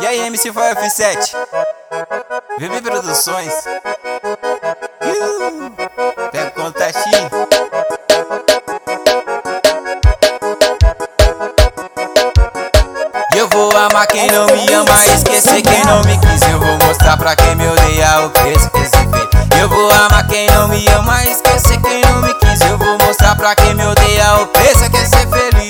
E aí, MC foi F7 VB Produções. Pega o contatinho. Eu vou amar quem não me ama, esquecer quem não me quis. Eu vou mostrar pra quem me odeia o preço que se fez. Eu vou amar quem não me ama, esquecer quem não me quis. Eu vou mostrar pra quem me odeia o preço que é ser feliz.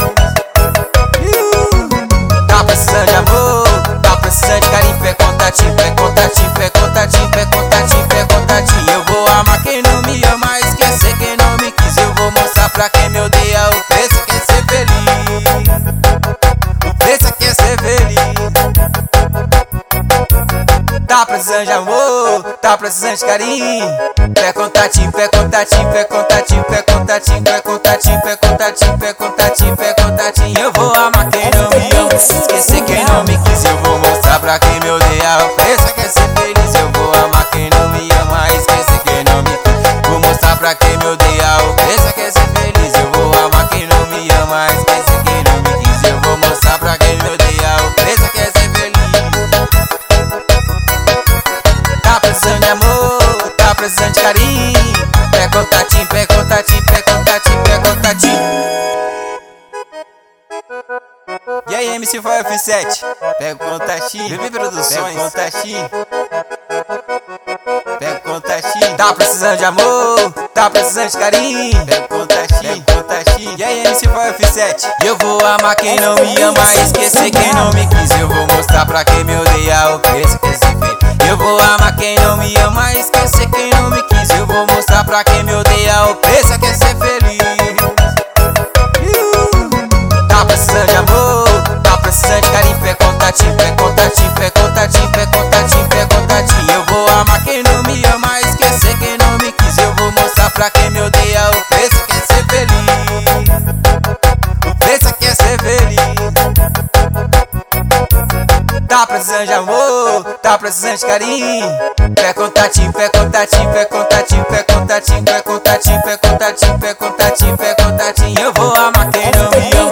Tá precisando de amor, tá precisando de carinho, pé contatinho, pé contatinho, pé contatinho, pé contatinho, pé contatinho. Eu vou amar quem não me ama, esquecer quem não me quis. Eu vou mostrar pra quem me odeia o preço que é ser feliz. O preço que é ser feliz. Tá precisando de amor, tá precisando de carinho, pé contatinho, pé contatinho, pé contatinho, pé contatinho, pé contatinho, pé contatinho, pé contatinho, pé contatinho. Eu vou amar quem não me ama, esquecer quem não me quis. Eu vou mostrar pra quem me odeia o preço que é ser feliz. Eu vou amar quem não me ama, esquecer quem não me quis. Vou mostrar pra quem me odeia o preço que é ser feliz. Eu vou amar quem não me ama, esquecer quem não me quis. Eu vou mostrar pra quem me odeia o preço que é ser feliz. Tá precisando de amor, tá precisando de carinho, pé contatinho, pé contatinho, pé contatinho, pé contatinho. E aí, MC foi F7 pega o contatinho, VB Produções. Pega o contatinho, pega o contatinho. Tá precisando de amor, tá precisando de carinho, pega o contatinho, pega o contatinho. E aí, MC foi F7 eu vou amar quem não me ama, esquecer quem não me quis. Eu vou mostrar pra quem me odeia o preço que se fez. Eu vou amar quem não me ama, esquecer quem não me quis. Eu vou mostrar pra quem me odeia o preço que é ser feliz. Tá precisando de amor, tá precisando de carinho, pé contatinho, pé contatinho, pé contatinho, pé contatinho, pé contatinho. Eu vou amar quem não me ama, esquecer quem não me quis. Eu vou mostrar pra quem me odeia o preço que é ser feliz. O preço que é ser feliz. Tá precisando de amor, tá precisando de carinho, pé contatinho, pé contatinho, pé contatinho, pé contatinho, pé contatinho, pé contatinho, pé contatinho, pé contatinho. Eu vou amar quem não me ama.